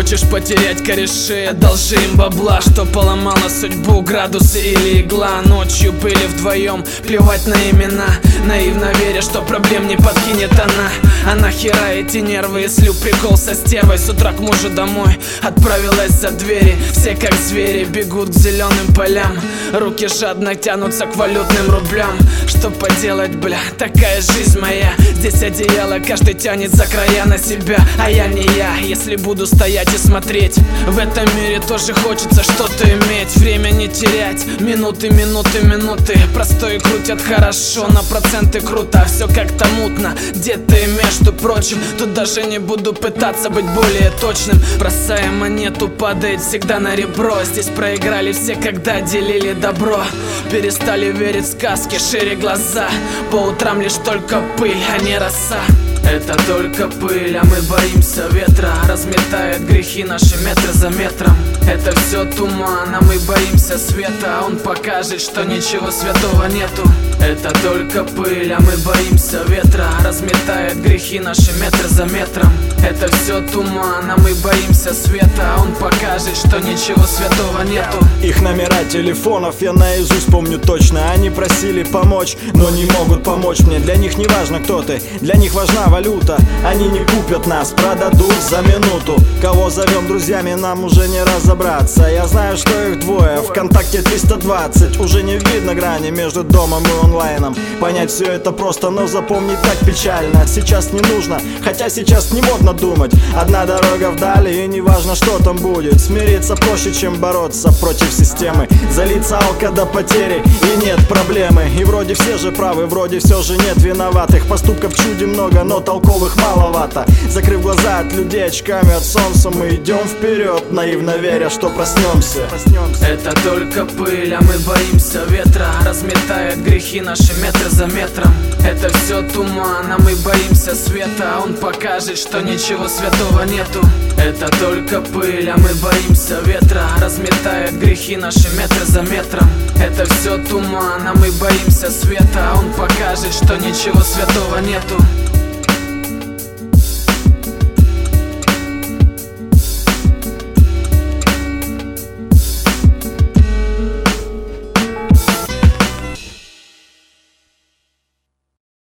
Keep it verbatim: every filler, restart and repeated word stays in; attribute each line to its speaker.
Speaker 1: хочешь потерять кореши, одолжи им бабла, что поломала судьбу, градусы или игла. Ночью были вдвоем, плевать на имена, наивно веря, что проблем не подкинет она. А нахера эти нервы, если прикол со стервой? С утра к мужу домой отправилась за двери. Все как звери бегут к зеленым полям, руки жадно тянутся к валютным рублям. Что поделать, бля, такая жизнь моя. Здесь одеяло, каждый тянет за края на себя. А я не я, если буду стоять и смотреть. В этом мире тоже хочется что-то иметь. Время не терять, минуты, минуты, минуты. Простой крутят хорошо, на проценты круто. Все как-то мутно, где-то и между прочим. Тут даже не буду пытаться быть более точным. Бросая монету, падает всегда на ребро. Здесь проиграли все, когда делили добро. Перестали верить в сказки, шире глаза. По утрам лишь только пыль, а не роса. Это только пыль, а мы боимся ветра. Разметает грехи наши метры за метром. Это все туман, а мы боимся света. Он покажет, что ничего святого нету. Это только пыль, а мы боимся ветра. Разметает грехи наши метры за метром. Это все туман, а мы боимся света. Он покажет, что ничего святого нету.
Speaker 2: Их номера телефонов я наизусть помню точно. Они просили помочь, но не могут помочь мне. Для них не важно, кто ты, для них важна валюта. Они не купят нас, продадут за минуту. Кого зовем друзьями, нам уже не разобраться. Я знаю, что их двое, ВКонтакте триста двадцать. Уже не видно грани между домом и онлайном. Понять все это просто, но запомнить так печально. Сейчас не нужно, хотя сейчас не модно думать. Одна дорога вдали, и не важно, что там будет. Смириться проще, чем бороться против системы. Залиться алко до потери, и нет проблемы. И вроде все же правы, вроде все же нет виноватых. Поступков чуде много, но толковых маловато. Закрыв глаза от людей очками от солнца, мы идем вперед, наивно веря, что проснемся.
Speaker 1: Это только пыль, а мы боимся ветра. Разметает грехи наши метры за метром. Это все туман, а мы боимся света. Он покажет, что ничего святого нету. Это только пыль, а мы боимся ветра. Разметает грехи наши метры за метром. Это все туман, а мы боимся света. Он покажет, что ничего святого нету.